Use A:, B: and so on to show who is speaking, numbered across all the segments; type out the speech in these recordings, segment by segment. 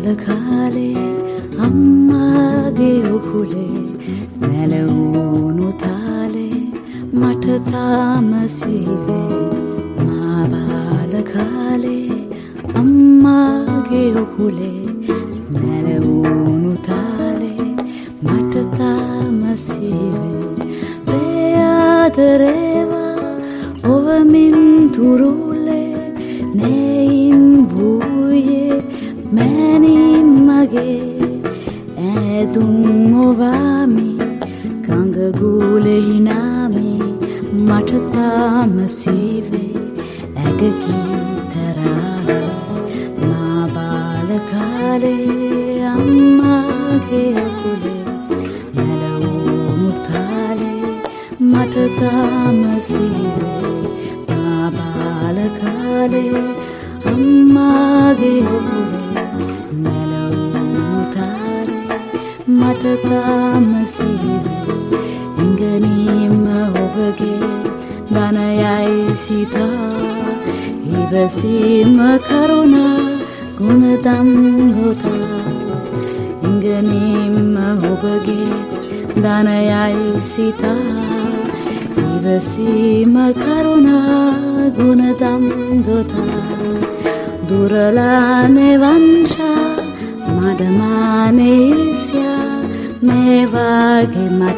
A: කාලේ අම්මාගේ උකුලේ නැලවුණු තාලේ මට තාම සීවේ මා බාල කාලේ අම්මාගේ උකුලේ නැලවුණු තාලේ මට තාම සීවේ බෙයාදරේවා ඔවමින් තුරුලේ නෙයින් වූයේ මෑණී මගේ ඇදුම් ඔවාමි කංගගුලෙහි නාමි මට තාම සීවේ ඇගකීතරාවේ මා බාල කාලේ අම්මාගේ අකුලේ නැලවුණු තාලේ මට තාම සීවේ මා බාල කාලේ අම්මාගේ අකුලේ නැලවුණු තාලේ මට තාම සීවේ ඉංගනීම ඔබගේ ධනයයි සිතා ඉවසීම කරුණා ගුණදම් ගොතා ඉංගනීම ඔබගේ ධනයයි සිතා ඉවසීම කරුණා ගුණදම් ගොතා දුරලානේ වංශා මඩමානේ ඉරිසියා මේ වාගේ මට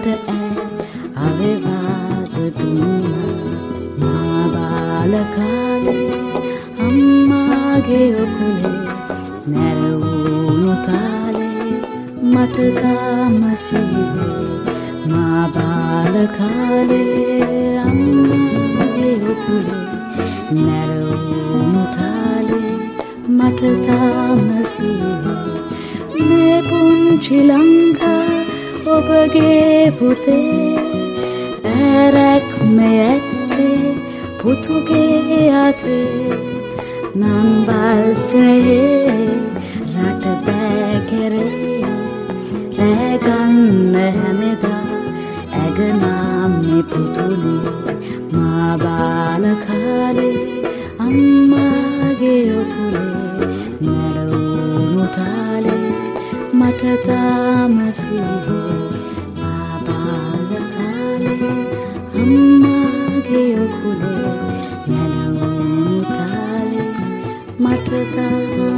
A: අවේවාද දුන්නා මා බාල කාලේ අම්මාගේ උකුලේ නැරවුණු තාලේ මට තාම සීවේ මා බාල කාලේ අම්මාගේ උකුලේ නැරවුණු තාලේ මට තාම සීවේ මේ පුංචි ලංකා ඔබගේ පුතේ ඇරක් මේ ඇත්තේ පුතුගේ අතේ නම්බල් ස්නේහේ රට දැකරේ රැගන්න හැමදා ඇගනම් මේ පුතුනේ මා බාල කාලේ අම්මාගේ උකුලේ නැරවුණු තාලේ මට තාම සීවේ මා බාල කාලේ අම්මාගේ උකුලේ නැරවුණු තාලේ මට තාම